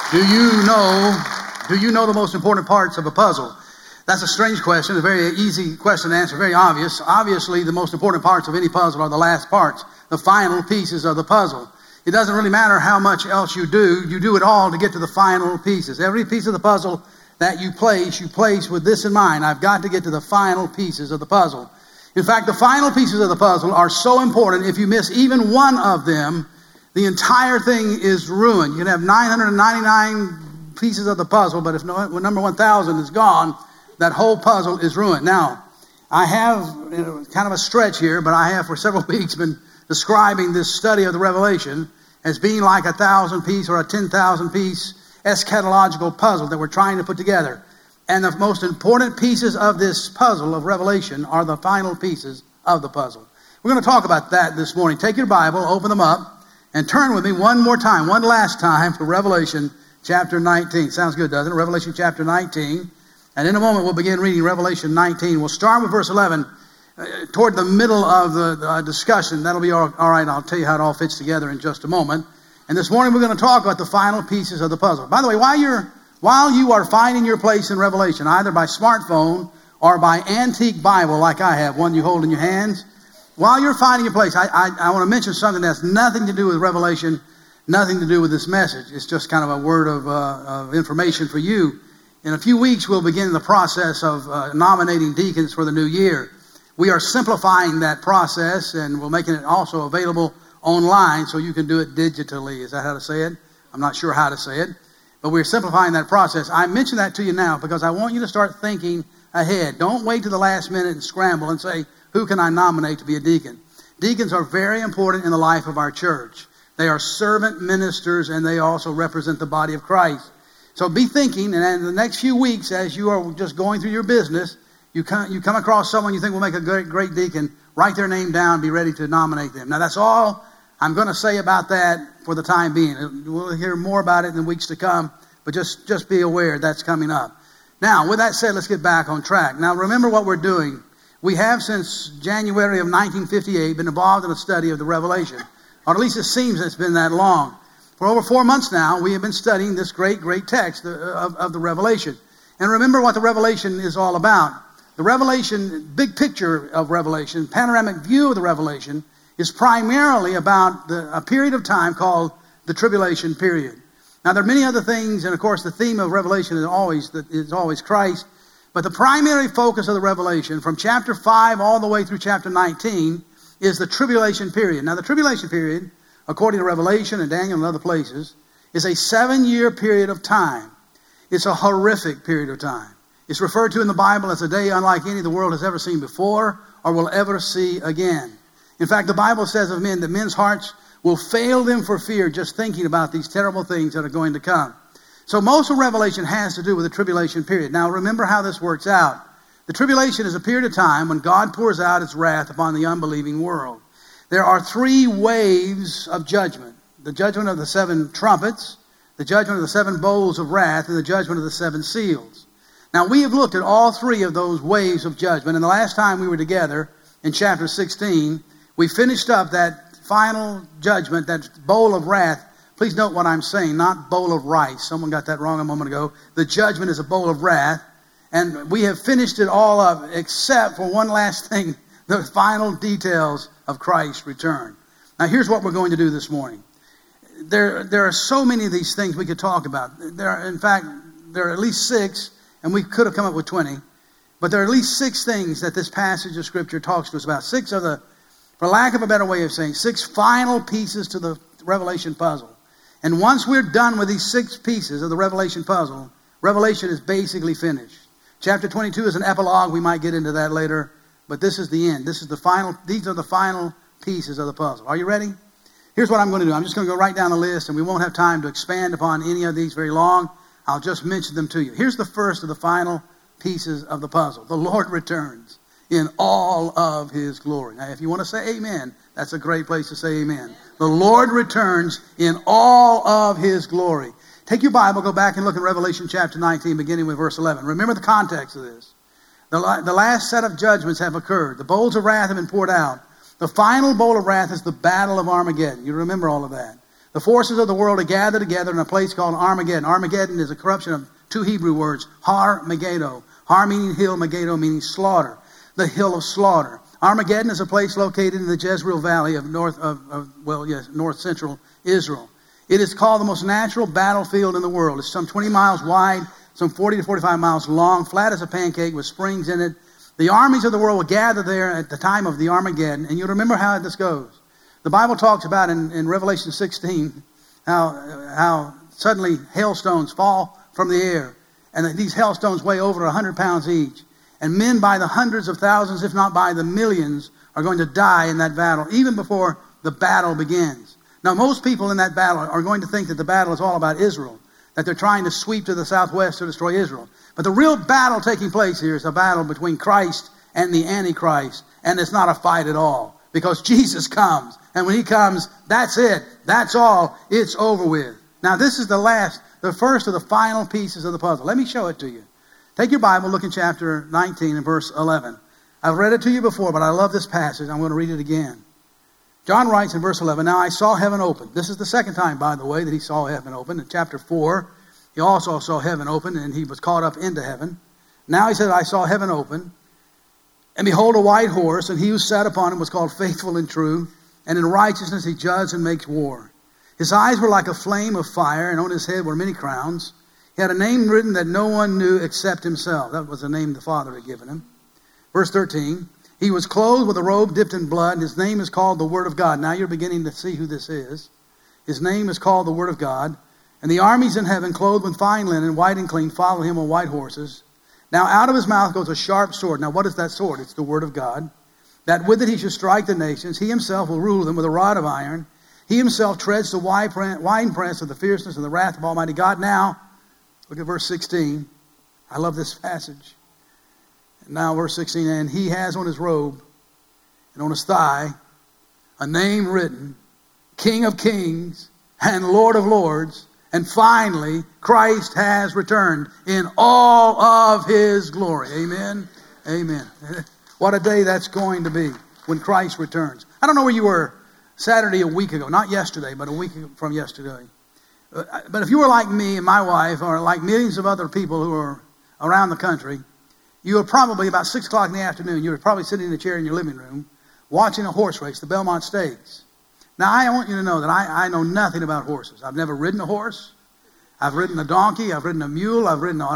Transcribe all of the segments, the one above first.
Do you know the most important parts of a puzzle? That's a strange question, a very easy question to answer, very obvious. Obviously, the most important parts of any puzzle are the last parts, the final pieces of the puzzle. It doesn't really matter how much else you do it all to get to the final pieces. Every piece of the puzzle that you place with this in mind. I've got to get to the final pieces of the puzzle. In fact, the final pieces of the puzzle are so important, if you miss even one of them, the entire thing is ruined. You can have 999 pieces of the puzzle, but if number 1,000 is gone, that whole puzzle is ruined. Now, I have kind of a stretch here, but I have for several weeks been describing this study of the Revelation as being like 1,000-piece or a 10,000-piece eschatological puzzle that we're trying to put together. And the most important pieces of this puzzle of Revelation are the final pieces of the puzzle. We're going to talk about that this morning. Take your Bible, open them up, and turn with me one last time to Revelation chapter 19. Sounds good, doesn't it? Revelation chapter 19. And in a moment, we'll begin reading Revelation 19. We'll start with verse 11. Toward the middle of the discussion, that'll be all right. I'll tell you how it all fits together in just a moment. And this morning, we're going to talk about the final pieces of the puzzle. By the way, while you are finding your place in Revelation, either by smartphone or by antique Bible like I have, one you hold in your hands, while you're finding your place, I want to mention something that's nothing to do with Revelation, nothing to do with this message. It's just kind of a word of information for you. In a few weeks, we'll begin the process of nominating deacons for the new year. We are simplifying that process, and we're making it also available online so you can do it digitally. Is that how to say it? I'm not sure how to say it, but we're simplifying that process. I mention that to you now because I want you to start thinking ahead. Don't wait to the last minute and scramble and say, who can I nominate to be a deacon? Deacons are very important in the life of our church. They are servant ministers, and they also represent the body of Christ. So be thinking, and in the next few weeks, as you are just going through your business, you come across someone you think will make a great deacon, write their name down, be ready to nominate them. Now, that's all I'm going to say about that for the time being. We'll hear more about it in the weeks to come, but just be aware that's coming up. Now, with that said, let's get back on track. Now, remember what we're doing. We have, since January of 1958, been involved in a study of the Revelation, or at least it seems it's been that long. For over 4 months now, we have been studying this great text of the Revelation. And remember what the Revelation is all about. The Revelation, big picture of Revelation, panoramic view of the Revelation, is primarily about a period of time called the tribulation period. Now, there are many other things, and of course, the theme of Revelation is always Christ. But the primary focus of the Revelation, from chapter 5 all the way through chapter 19, is the tribulation period. Now, the tribulation period, according to Revelation and Daniel and other places, is a 7-year period of time. It's a horrific period of time. It's referred to in the Bible as a day unlike any the world has ever seen before or will ever see again. In fact, the Bible says of men that men's hearts will fail them for fear just thinking about these terrible things that are going to come. So most of Revelation has to do with the tribulation period. Now, remember how this works out. The tribulation is a period of time when God pours out his wrath upon the unbelieving world. There are 3 waves of judgment. The judgment of the 7 trumpets, the judgment of the 7 bowls of wrath, and the judgment of the 7 seals. Now, we have looked at all 3 of those waves of judgment, and the last time we were together in chapter 16, we finished up that final judgment, that bowl of wrath. Please note what I'm saying, not bowl of rice. Someone got that wrong a moment ago. The judgment is a bowl of wrath, and we have finished it all up except for one last thing, the final details of Christ's return. Now, here's what we're going to do this morning. There are so many of these things we could talk about. There are at least 6, and we could have come up with 20. But there are at least 6 things that this passage of Scripture talks to us about. 6 of the, for lack of a better way of saying, 6 final pieces to the Revelation puzzle. And once we're done with these 6 pieces of the Revelation puzzle, Revelation is basically finished. Chapter 22 is an epilogue. We might get into that later. But this is the end. These are the final pieces of the puzzle. Are you ready? Here's what I'm going to do. I'm just going to go right down the list, and we won't have time to expand upon any of these very long. I'll just mention them to you. Here's the first of the final pieces of the puzzle. The Lord returns in all of his glory. Now, if you want to say amen, that's a great place to say amen. The Lord returns in all of his glory. Take your Bible, go back and look at Revelation chapter 19, beginning with verse 11. Remember the context of this. The last set of judgments have occurred. The bowls of wrath have been poured out. The final bowl of wrath is the battle of Armageddon. You remember all of that. The forces of the world are gathered together in a place called Armageddon. Armageddon is a corruption of two Hebrew words, Har Megiddo. Har meaning hill, Megiddo meaning slaughter. The hill of slaughter. Armageddon is a place located in the Jezreel Valley of north central Israel. It is called the most natural battlefield in the world. It's some 20 miles wide, some 40 to 45 miles long, flat as a pancake with springs in it. The armies of the world will gather there at the time of the Armageddon, and you'll remember how this goes. The Bible talks about in Revelation 16 how suddenly hailstones fall from the air, and that these hailstones weigh over 100 pounds each. And men by the hundreds of thousands, if not by the millions, are going to die in that battle, even before the battle begins. Now, most people in that battle are going to think that the battle is all about Israel, that they're trying to sweep to the southwest to destroy Israel. But the real battle taking place here is a battle between Christ and the Antichrist, and it's not a fight at all, because Jesus comes. And when he comes, that's it. That's all. It's over with. Now, this is the first of the final pieces of the puzzle. Let me show it to you. Take your Bible, look in chapter 19 and verse 11. I've read it to you before, but I love this passage. I'm going to read it again. John writes in verse 11, "Now I saw heaven open." This is the second time, by the way, that he saw heaven open. In chapter 4, he also saw heaven open, and he was caught up into heaven. Now he said, "I saw heaven open, and behold, a white horse, and he who sat upon him was called Faithful and True, and in righteousness he judges and makes war. His eyes were like a flame of fire, and on his head were many crowns. He had a name written that no one knew except himself." That was the name the Father had given him. Verse 13, "He was clothed with a robe dipped in blood, and his name is called the Word of God." Now you're beginning to see who this is. His name is called the Word of God. "And the armies in heaven, clothed with fine linen, white and clean, follow him on white horses. Now out of his mouth goes a sharp sword." Now what is that sword? It's the Word of God. "That with it he should strike the nations. He himself will rule them with a rod of iron. He himself treads the winepress of the fierceness and the wrath of Almighty God." Now, look at verse 16. I love this passage. And now verse 16, "And he has on his robe and on his thigh a name written, King of Kings and Lord of Lords. And finally, Christ has returned in all of his glory." Amen. Amen. What a day that's going to be when Christ returns. I don't know where you were Saturday a week ago. Not yesterday, but a week from yesterday. But if you were like me and my wife, or like millions of other people who are around the country, you were probably about 6 o'clock in the afternoon, you were probably sitting in a chair in your living room watching a horse race, the Belmont Stakes. Now, I want you to know that I know nothing about horses. I've never ridden a horse. I've ridden a donkey. I've ridden a mule. I've ridden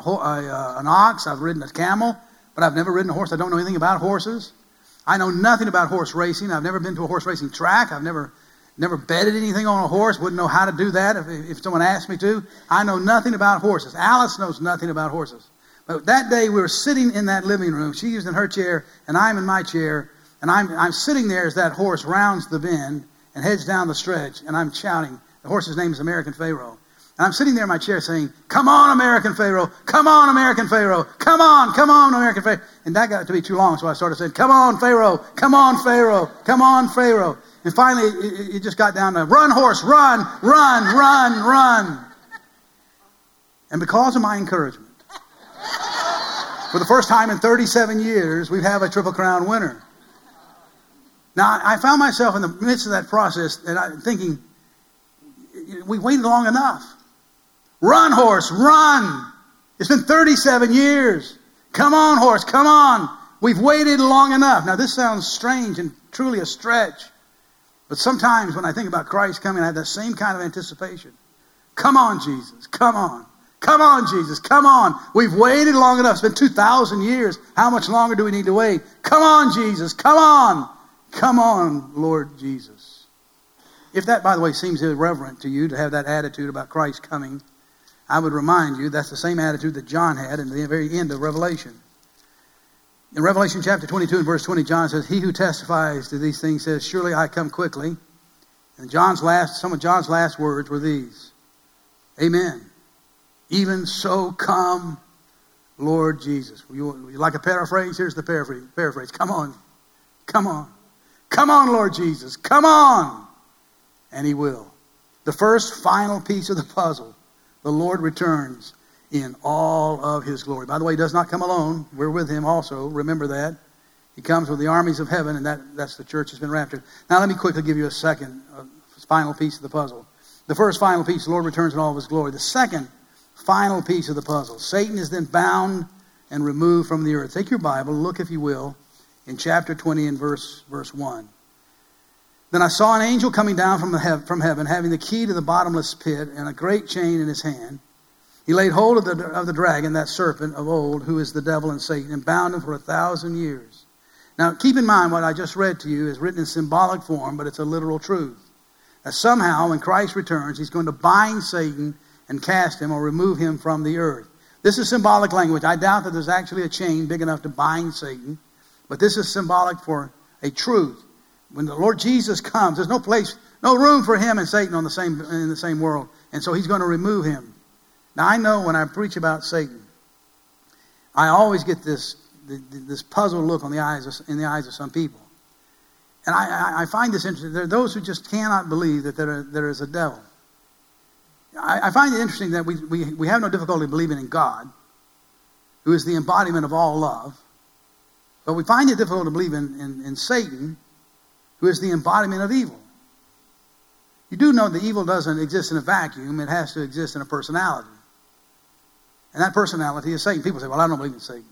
an ox. I've ridden a camel. But I've never ridden a horse. I don't know anything about horses. I know nothing about horse racing. I've never been to a horse racing track. I've never betted anything on a horse. Wouldn't know how to do that if someone asked me to. I know nothing about horses. Alice knows nothing about horses. But that day we were sitting in that living room. She's in her chair and I'm in my chair. And I'm sitting there as that horse rounds the bend and heads down the stretch. And I'm shouting. The horse's name is American Pharoah. And I'm sitting there in my chair saying, "Come on, American Pharoah. Come on, American Pharoah. Come on, American Pharoah." And that got to be too long, so I started saying, "Come on, Pharaoh. Come on, Pharaoh. Come on, Pharaoh." And finally, it just got down to, "Run, horse, run, run, run, run." And because of my encouragement, for the first time in 37 years, we have a Triple Crown winner. Now, I found myself in the midst of that process, and I'm thinking, we waited long enough. Run, horse, run. It's been 37 years. Come on, horse, come on. We've waited long enough. Now, this sounds strange and truly a stretch. But sometimes when I think about Christ coming, I have that same kind of anticipation. Come on, Jesus, come on. Come on, Jesus, come on. We've waited long enough. It's been 2,000 years. How much longer do we need to wait? Come on, Jesus, come on. Come on, Lord Jesus. If that, by the way, seems irreverent to you to have that attitude about Christ coming, I would remind you that's the same attitude that John had in the very end of Revelation. In Revelation chapter 22 and verse 20, John says, "He who testifies to these things says, 'Surely I come quickly.'" And some of John's last words were these, "Amen. Even so come, Lord Jesus." You like a paraphrase? Here's the paraphrase. Come on. Come on. Come on, Lord Jesus. Come on. And he will. The first final piece of the puzzle. The Lord returns in all of his glory. By the way, he does not come alone. We're with him also. Remember that. He comes with the armies of heaven, and that's the church has been raptured. Now let me quickly give you a final piece of the puzzle. The first final piece, the Lord returns in all of his glory. The second final piece of the puzzle, Satan is then bound and removed from the earth. Take your Bible, look if you will, in chapter 20 and verse 1. Then I saw an angel coming down from heaven, having the key to the bottomless pit and a great chain in his hand. He laid hold of the dragon, that serpent of old, who is the devil and Satan, and bound him for 1,000 years. Now, keep in mind what I just read to you is written in symbolic form, but it's a literal truth. That somehow, when Christ returns, he's going to bind Satan and cast him or remove him from the earth. This is symbolic language. I doubt that there's actually a chain big enough to bind Satan, but this is symbolic for a truth. When the Lord Jesus comes, there's no room for him and Satan in the same world. And so he's going to remove him. Now, I know when I preach about Satan, I always get this puzzled look in the eyes of some people. And I find this interesting. There are those who just cannot believe that there is a devil. I find it interesting that we have no difficulty believing in God, who is the embodiment of all love. But we find it difficult to believe in Satan, who is the embodiment of evil. You do know that evil doesn't exist in a vacuum. It has to exist in a personality. And that personality is Satan. People say, well, I don't believe in Satan.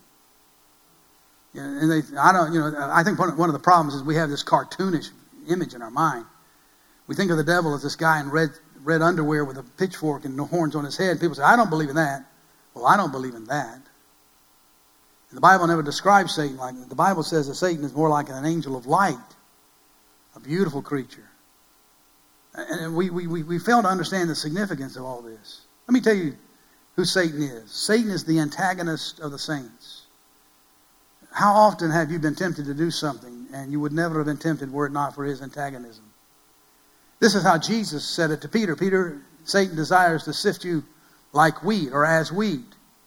I think one of the problems is we have this cartoonish image in our mind. We think of the devil as this guy in red underwear with a pitchfork and no horns on his head. People say, I don't believe in that. Well, I don't believe in that. And the Bible never describes Satan like that. The Bible says that Satan is more like an angel of light, a beautiful creature. And we fail to understand the significance of all this. Let me tell you who Satan is. Satan is the antagonist of the saints. How often have you been tempted to do something and you would never have been tempted were it not for his antagonism? This is how Jesus said it to Peter. Peter, Satan desires to sift you like wheat or as wheat.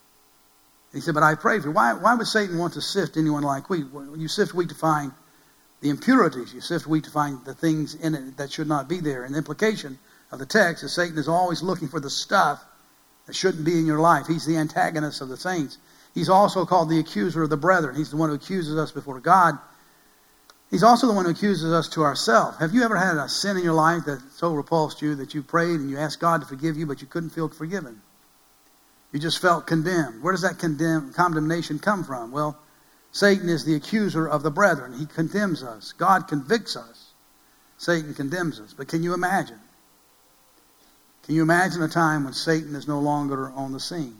He said, but I pray for you. Why would Satan want to sift anyone like wheat? You sift wheat to find the impurities. You sift wheat to find the things in it that should not be there. And the implication of the text is Satan is always looking for the stuff that shouldn't be in your life. He's the antagonist of the saints. He's also called the accuser of the brethren. He's the one who accuses us before God. He's also the one who accuses us to ourselves. Have you ever had a sin in your life that so repulsed you that you prayed and you asked God to forgive you, but you couldn't feel forgiven? You just felt condemned. Where does that condemnation come from? Well, Satan is the accuser of the brethren. He condemns us. God convicts us. Satan condemns us. But can you imagine? Can you imagine a time when Satan is no longer on the scene?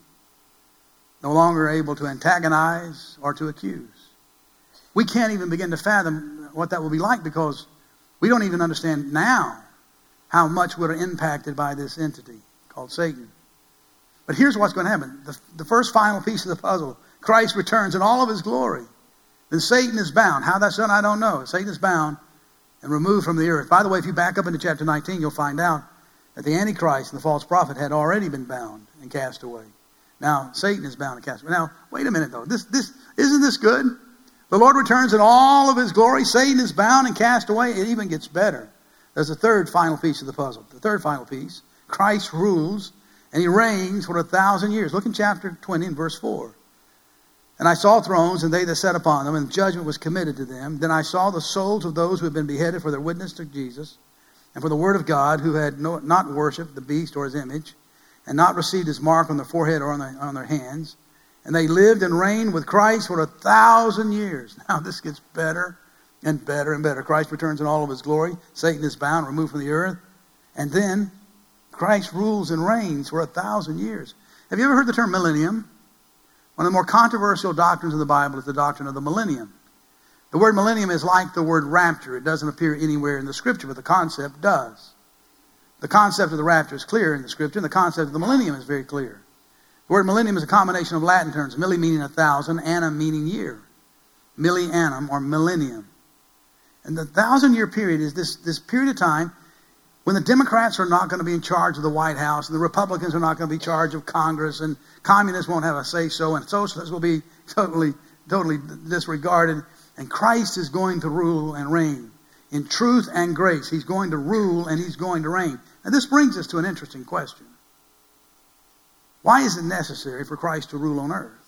No longer able to antagonize or to accuse? We can't even begin to fathom what that will be like because we don't even understand now how much we're impacted by this entity called Satan. But here's what's going to happen. The first final piece of the puzzle, Christ returns in all of his glory. Then Satan is bound. How that's done, I don't know. Satan is bound and removed from the earth. By the way, if you back up into chapter 19, you'll find out that the Antichrist and the false prophet had already been bound and cast away. Now, Satan is bound and cast away. Now, wait a minute, though. Isn't this good? The Lord returns in all of his glory. Satan is bound and cast away. It even gets better. There's a third final piece of the puzzle. The third final piece, Christ rules and he reigns for 1,000 years. Look in chapter 20 and verse 4. And I saw thrones, and they that sat upon them, and judgment was committed to them. Then I saw the souls of those who had been beheaded for their witness to Jesus, and for the word of God, who had not worshipped the beast or his image, and not received his mark on their forehead or on their hands. And they lived and reigned with Christ for 1,000 years. Now this gets better and better and better. Christ returns in all of his glory. Satan is bound, removed from the earth. And then Christ rules and reigns for 1,000 years. Have you ever heard the term millennium? One of the more controversial doctrines of the Bible is the doctrine of the millennium. The word millennium is like the word rapture. It doesn't appear anywhere in the Scripture, but the concept does. The concept of the rapture is clear in the Scripture, and the concept of the millennium is very clear. The word millennium is a combination of Latin terms, milli meaning 1,000, annum meaning year. Milli annum, or millennium. And the 1,000-year period is this period of time when the Democrats are not going to be in charge of the White House, and the Republicans are not going to be in charge of Congress, and communists won't have a say-so, and socialists will be totally disregarded. And Christ is going to rule and reign in truth and grace. He's going to rule and he's going to reign. And this brings us to an interesting question. Why is it necessary for Christ to rule on earth?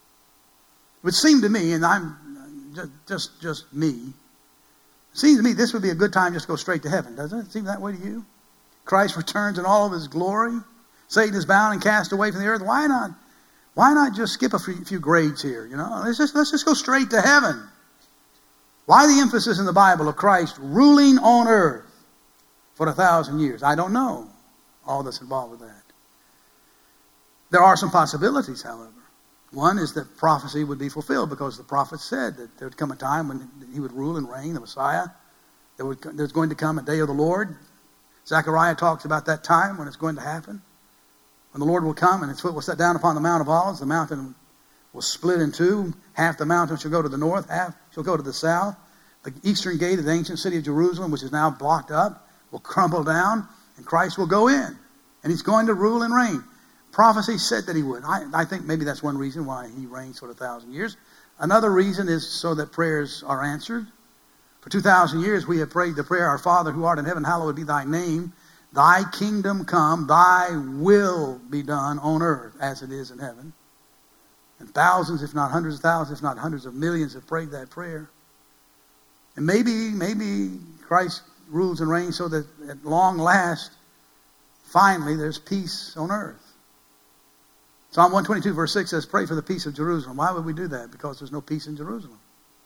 It would seem to me, and I'm just me, it seems to me this would be a good time just to go straight to heaven, doesn't it? Seem that way to you? Christ returns in all of his glory. Satan is bound and cast away from the earth. Why not? Why not just skip a few grades here? You know, let's just go straight to heaven. Why the emphasis in the Bible of Christ ruling on earth for 1,000 years? I don't know all that's involved with that. There are some possibilities, however. One is that prophecy would be fulfilled because the prophet said that there would come a time when he would rule and reign, the Messiah. There's going to come a day of the Lord. Zechariah talks about that time when it's going to happen. When the Lord will come and his foot will set down upon the Mount of Olives, the mountain will split in two. Half the mountain shall go to the north, half shall go to the south. The eastern gate of the ancient city of Jerusalem, which is now blocked up, will crumble down, and Christ will go in. And he's going to rule and reign. Prophecy said that he would. I think maybe that's one reason why he reigns for 1,000 years. Another reason is so that prayers are answered. For 2,000 years we have prayed the prayer, Our Father who art in heaven, hallowed be thy name. Thy kingdom come, thy will be done on earth as it is in heaven. And thousands, if not hundreds of thousands, if not hundreds of millions have prayed that prayer. And maybe Christ rules and reigns so that at long last, finally, there's peace on earth. Psalm 122 verse 6 says, pray for the peace of Jerusalem. Why would we do that? Because there's no peace in Jerusalem.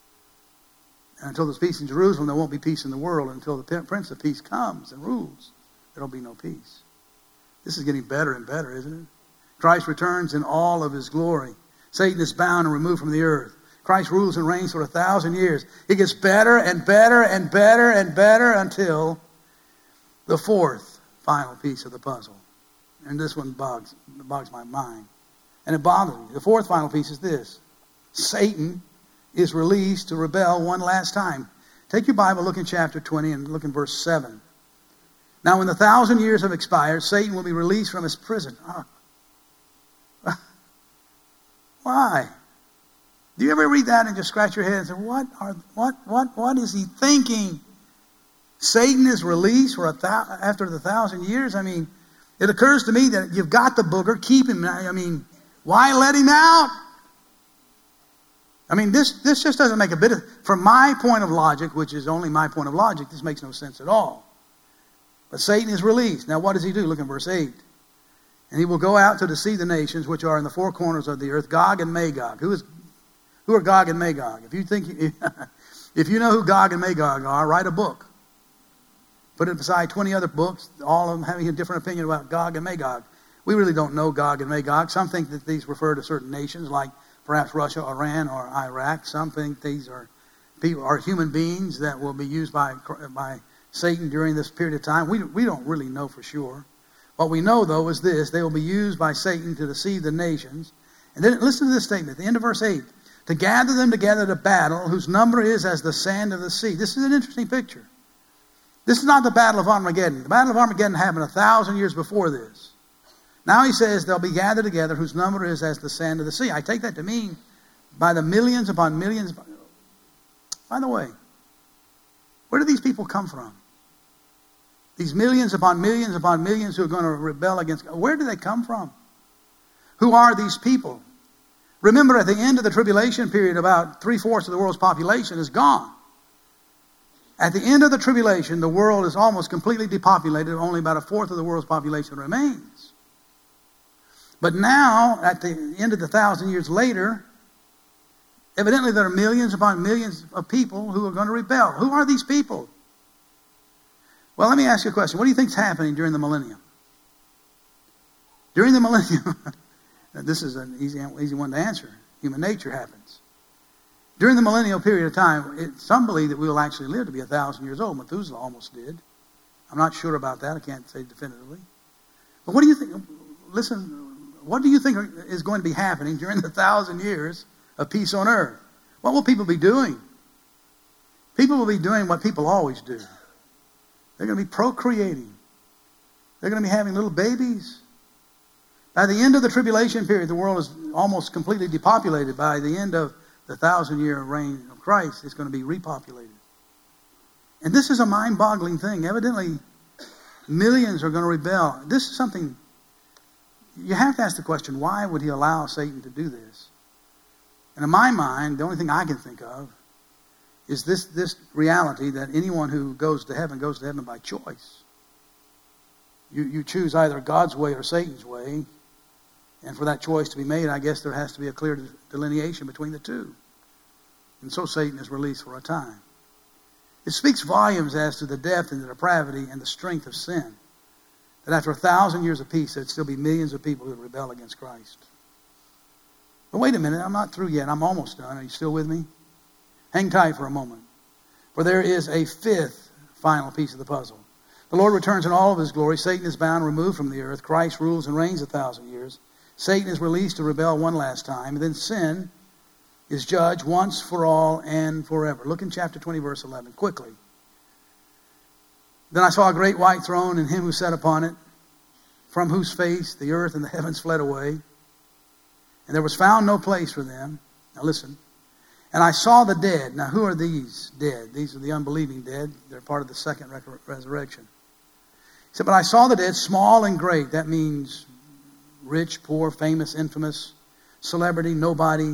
And until there's peace in Jerusalem, there won't be peace in the world. Until the Prince of Peace comes and rules, there'll be no peace. This is getting better and better, isn't it? Christ returns in all of his glory. Satan is bound and removed from the earth. Christ rules and reigns for 1,000 years. It gets better and better and better and better until the fourth final piece of the puzzle. And this one bogs my mind. And it bothers me. The fourth final piece is this. Satan is released to rebel one last time. Take your Bible, look in chapter 20 and look in verse 7. Now when the 1,000 years have expired, Satan will be released from his prison. Why? Do you ever read that and just scratch your head and say, what is he thinking? Satan is released for after the 1,000 years? I mean, it occurs to me that you've got the booger, keep him. I mean, why let him out? I mean, this just doesn't make a bit of, from my point of logic, which is only my point of logic, this makes no sense at all. But Satan is released. Now what does he do? Look in verse 8. And he will go out to deceive the nations which are in the four corners of the earth, Gog and Magog. Who are Gog and Magog? If you know who Gog and Magog are, write a book. Put it beside 20 other books, all of them having a different opinion about Gog and Magog. We really don't know Gog and Magog. Some think that these refer to certain nations, like perhaps Russia, Iran, or Iraq. Some think these are human beings that will be used by Satan during this period of time. We don't really know for sure. What we know, though, is this. They will be used by Satan to deceive the nations. And then listen to this statement at the end of verse 8. To gather them together to battle, whose number is as the sand of the sea. This is an interesting picture. This is not the Battle of Armageddon. The Battle of Armageddon happened 1,000 years before this. Now he says they'll be gathered together whose number is as the sand of the sea. I take that to mean by the millions upon millions. By the way, where do these people come from? These millions upon millions upon millions who are going to rebel against God. Where do they come from? Who are these people? Remember, at the end of the tribulation period, about 3/4 of the world's population is gone. At the end of the tribulation, the world is almost completely depopulated. Only about 1/4 of the world's population remains. But now, at the end of the 1,000 years later, evidently there are millions upon millions of people who are going to rebel. Who are these people? Well, let me ask you a question. What do you think is happening during the millennium? During the millennium, this is an easy one to answer. Human nature happens. During the millennial period of time, some believe that we will actually live to be 1,000 years old. Methuselah almost did. I'm not sure about that. I can't say definitively. But what do you think? Listen, what do you think is going to be happening during the 1,000 years of peace on earth? What will people be doing? People will be doing what people always do. They're going to be procreating. They're going to be having little babies. By the end of the tribulation period, the world is almost completely depopulated. By the end of the 1,000-year reign of Christ, it's going to be repopulated. And this is a mind-boggling thing. Evidently, millions are going to rebel. This is something, you have to ask the question, why would he allow Satan to do this? And in my mind, the only thing I can think of is this reality that anyone who goes to heaven by choice. You choose either God's way or Satan's way. And for that choice to be made, I guess there has to be a clear delineation between the two. And so Satan is released for a time. It speaks volumes as to the depth and the depravity and the strength of sin. That after 1,000 years of peace, there'd still be millions of people who would rebel against Christ. But wait a minute, I'm not through yet. I'm almost done. Are you still with me? Hang tight for a moment. For there is a fifth final piece of the puzzle. The Lord returns in all of his glory. Satan is bound, removed from the earth. Christ rules and reigns 1,000 years. Satan is released to rebel one last time. And then sin is judged once for all and forever. Look in chapter 20, verse 11, quickly. Then I saw a great white throne and him who sat upon it, from whose face the earth and the heavens fled away. And there was found no place for them. Now listen. And I saw the dead. Now who are these dead? These are the unbelieving dead. They're part of the second resurrection. He said, but I saw the dead, small and great. That means rich, poor, famous, infamous, celebrity, nobody.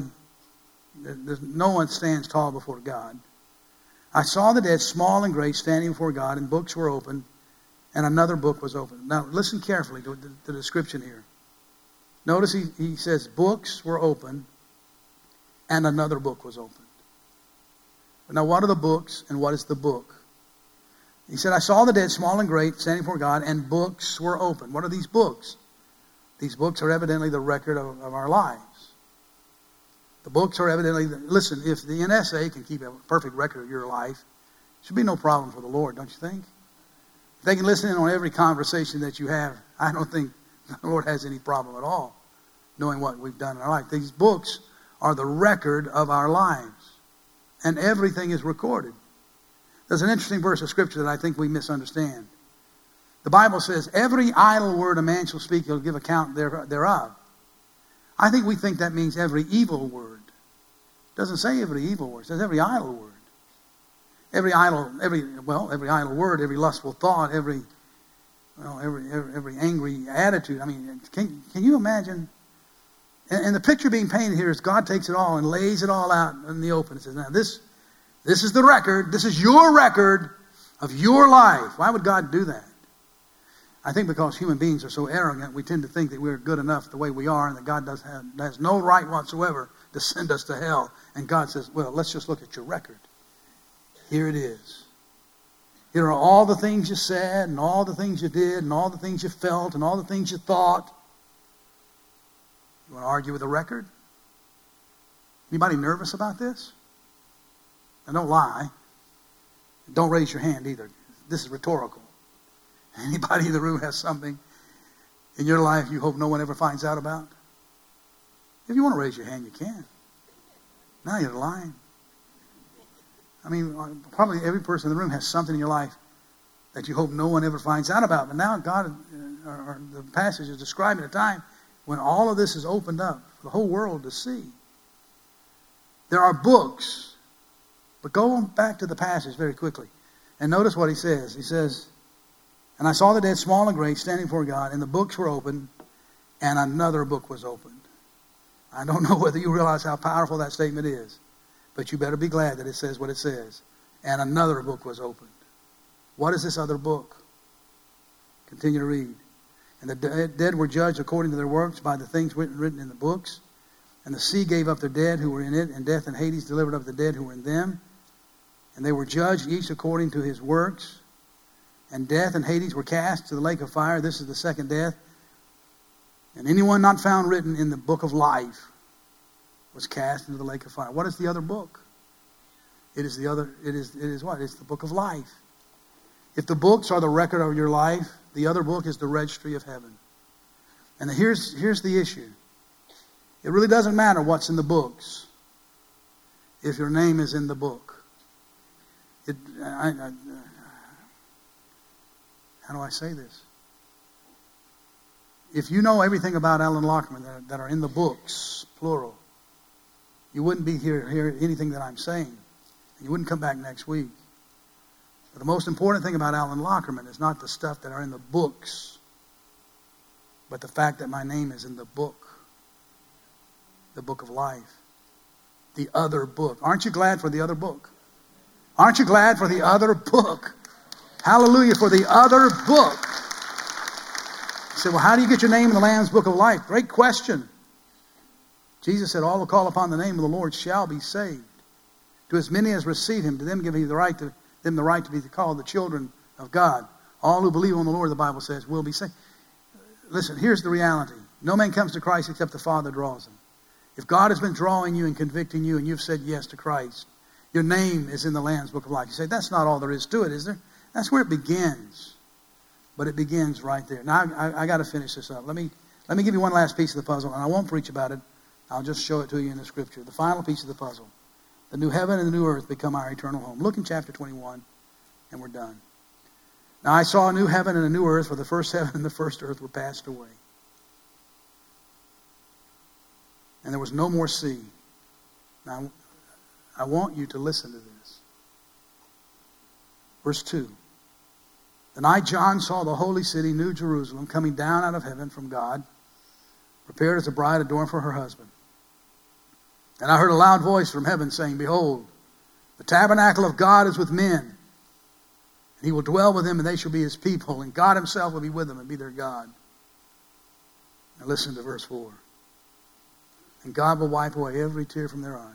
No one stands tall before God. I saw the dead, small and great, standing before God, and books were opened, and another book was opened. Now, listen carefully to the description here. Notice he says, books were opened, and another book was opened. Now, what are the books, and what is the book? He said, I saw the dead, small and great, standing before God, and books were opened. What are these books? These books are evidently the record of our lives. The books are evidently, listen, if the NSA can keep a perfect record of your life, it should be no problem for the Lord, don't you think? If they can listen in on every conversation that you have, I don't think the Lord has any problem at all knowing what we've done in our life. These books are the record of our lives, and everything is recorded. There's an interesting verse of Scripture that I think we misunderstand. The Bible says, every idle word a man shall speak, he'll give account thereof. I think we think that means every evil word. It doesn't say every evil word. It says every idle word. Every idle word, every lustful thought, every angry attitude. I mean, can you imagine? And the picture being painted here is God takes it all and lays it all out in the open. It says, now this is the record. This is your record of your life. Why would God do that? I think because human beings are so arrogant, we tend to think that we're good enough the way we are and that God has no right whatsoever to send us to hell. And God says, well, let's just look at your record. Here it is. Here are all the things you said and all the things you did and all the things you felt and all the things you thought. You want to argue with a record? Anybody nervous about this? Now don't lie. Don't raise your hand either. This is rhetorical. Anybody in the room has something in your life you hope no one ever finds out about? If you want to raise your hand, you can. Now you're lying. I mean, probably every person in the room has something in your life that you hope no one ever finds out about. But now God, or the passage is describing a time when all of this is opened up for the whole world to see. There are books. But go back to the passage very quickly. And notice what he says. He says, and I saw the dead, small and great, standing before God, and the books were opened, and another book was opened. I don't know whether you realize how powerful that statement is, but you better be glad that it says what it says. And another book was opened. What is this other book? Continue to read. And the dead were judged according to their works by the things written in the books. And the sea gave up their dead who were in it, and death and Hades delivered up the dead who were in them. And they were judged each according to his works. And death and Hades were cast to the lake of fire. This is the second death. And anyone not found written in the book of life was cast into the lake of fire. What is the other book? It is what? It's the book of life. If the books are the record of your life, the other book is the registry of heaven. And here's the issue. It really doesn't matter what's in the books if your name is in the book. How do I say this? If you know everything about Alan Lockman that are in the books, plural, you wouldn't be here anything that I'm saying. You wouldn't come back next week. But the most important thing about Alan Lockerman is not the stuff that are in the books, but the fact that my name is in the book of life. The other book. Aren't you glad for the other book? Aren't you glad for the other book? Hallelujah, for the other book. said, well, how do you get your name in the Lamb's Book of Life? Great question. Jesus said, all who call upon the name of the Lord shall be saved. To as many as receive him, to them give he the right to be called the children of God. All who believe on the Lord, the Bible says, will be saved. Listen, here's the reality. No man comes to Christ except the Father draws him. If God has been drawing you and convicting you and you've said yes to Christ, your name is in the Lamb's Book of Life. You say, that's not all there is to it, is there? That's where it begins. But it begins right there. Now, I got to finish this up. Let me give you one last piece of the puzzle, and I won't preach about it. I'll just show it to you in the Scripture. The final piece of the puzzle. The new heaven and the new earth become our eternal home. Look in chapter 21, and we're done. Now I saw a new heaven and a new earth, for the first heaven and the first earth were passed away. And there was no more sea. Now, I want you to listen to this. Verse 2. Then I, John, saw the holy city, New Jerusalem, coming down out of heaven from God, prepared as a bride adorned for her husband. And I heard a loud voice from heaven saying, behold, the tabernacle of God is with men. And he will dwell with them, and they shall be his people. And God himself will be with them and be their God. Now listen to verse 4. And God will wipe away every tear from their eyes.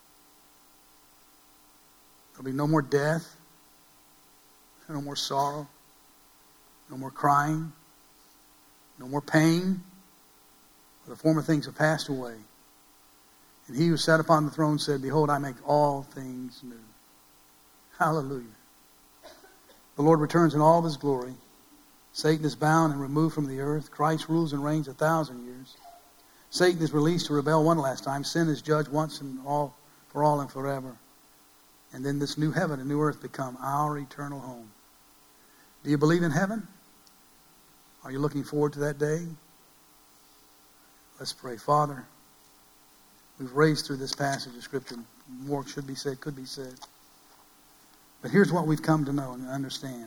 There'll be no more death, no more sorrow, no more crying, no more pain. For the former things have passed away. And he who sat upon the throne said, behold, I make all things new. Hallelujah. The Lord returns in all of his glory. Satan is bound and removed from the earth. Christ rules and reigns 1,000 years. Satan is released to rebel one last time. Sin is judged once and all for all and forever. And then this new heaven and new earth become our eternal home. Do you believe in heaven? Are you looking forward to that day? Let's pray. Father, we've raced through this passage of Scripture. More should be said, could be said. But here's what we've come to know and understand.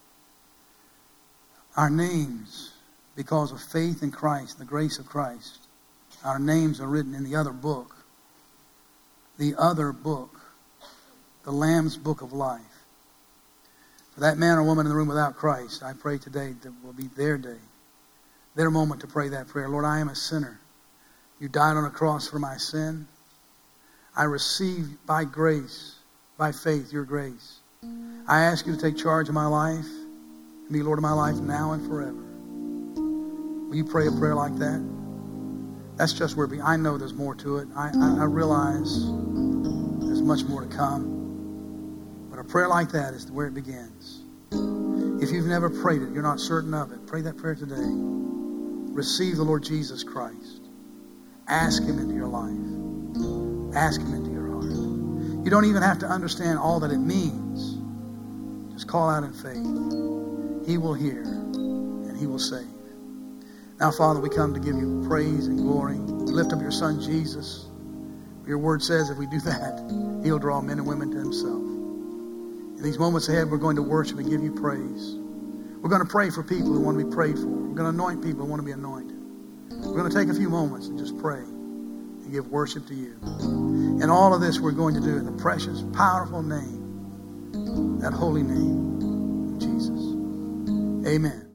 Our names, because of faith in Christ, the grace of Christ, our names are written in the other book. The other book. The Lamb's Book of Life. For that man or woman in the room without Christ, I pray today that will be their day. Their moment to pray that prayer. Lord, I am a sinner. You died on a cross for my sin. I receive by grace, by faith, your grace. I ask you to take charge of my life and be Lord of my life now and forever. Will you pray a prayer like that? That's just where I know there's more to it. I realize there's much more to come. But a prayer like that is where it begins. If you've never prayed it, you're not certain of it, pray that prayer today. Receive the Lord Jesus Christ. Ask him into your life. Ask him into your heart. You don't even have to understand all that it means. Just call out in faith. He will hear and he will save. Now, Father, we come to give you praise and glory. We lift up your Son, Jesus. Your word says if we do that, he'll draw men and women to himself. In these moments ahead, we're going to worship and give you praise. We're going to pray for people who want to be prayed for. We're going to anoint people who want to be anointed. We're going to take a few moments and just pray and give worship to you. And all of this we're going to do in the precious, powerful name, that holy name of Jesus. Amen.